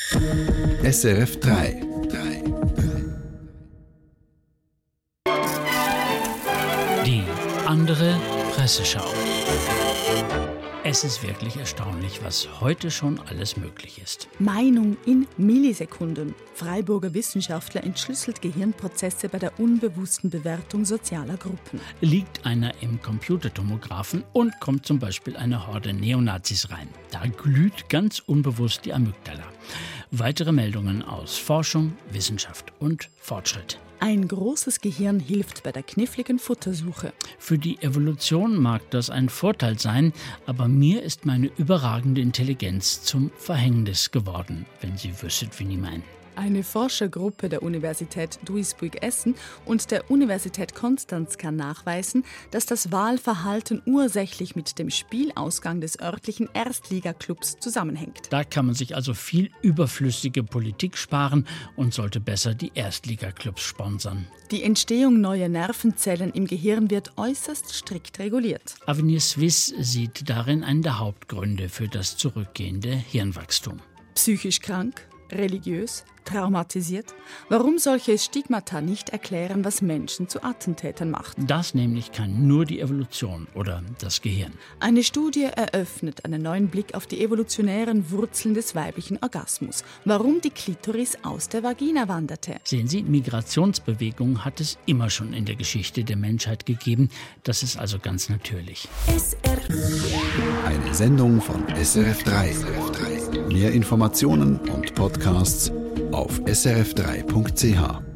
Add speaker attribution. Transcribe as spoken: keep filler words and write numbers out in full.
Speaker 1: S R F drei.
Speaker 2: Die andere Presseschau. Es ist wirklich erstaunlich, was heute schon alles möglich ist.
Speaker 3: Meinung in Millisekunden. Freiburger Wissenschaftler entschlüsselt Gehirnprozesse bei der unbewussten Bewertung sozialer Gruppen.
Speaker 2: Liegt einer im Computertomographen und kommt zum Beispiel eine Horde Neonazis rein. Da glüht ganz unbewusst die Amygdala. Weitere Meldungen aus Forschung, Wissenschaft und Fortschritt.
Speaker 3: Ein großes Gehirn hilft bei der kniffligen Futtersuche.
Speaker 2: Für die Evolution mag das ein Vorteil sein, aber mir ist meine überragende Intelligenz zum Verhängnis geworden, wenn Sie wüsstet, wie ich meine.
Speaker 3: Eine Forschergruppe der Universität Duisburg-Essen und der Universität Konstanz kann nachweisen, dass das Wahlverhalten ursächlich mit dem Spielausgang des örtlichen Erstligaklubs zusammenhängt.
Speaker 2: Da kann man sich also viel überflüssige Politik sparen und sollte besser die Erstligaklubs sponsern.
Speaker 3: Die Entstehung neuer Nervenzellen im Gehirn wird äußerst strikt reguliert.
Speaker 2: Avenir Suisse sieht darin einen der Hauptgründe für das zurückgehende Hirnwachstum.
Speaker 3: Psychisch krank? Religiös, traumatisiert? Warum solche Stigmata nicht erklären, was Menschen zu Attentätern macht?
Speaker 2: Das nämlich kann nur die Evolution oder das Gehirn.
Speaker 3: Eine Studie eröffnet einen neuen Blick auf die evolutionären Wurzeln des weiblichen Orgasmus. Warum die Klitoris aus der Vagina wanderte.
Speaker 2: Sehen Sie, Migrationsbewegungen hat es immer schon in der Geschichte der Menschheit gegeben. Das ist also ganz natürlich.
Speaker 3: S R F.
Speaker 1: Eine Sendung von S R F drei. Mehr Informationen und Podcasts auf s r f drei punkt c h.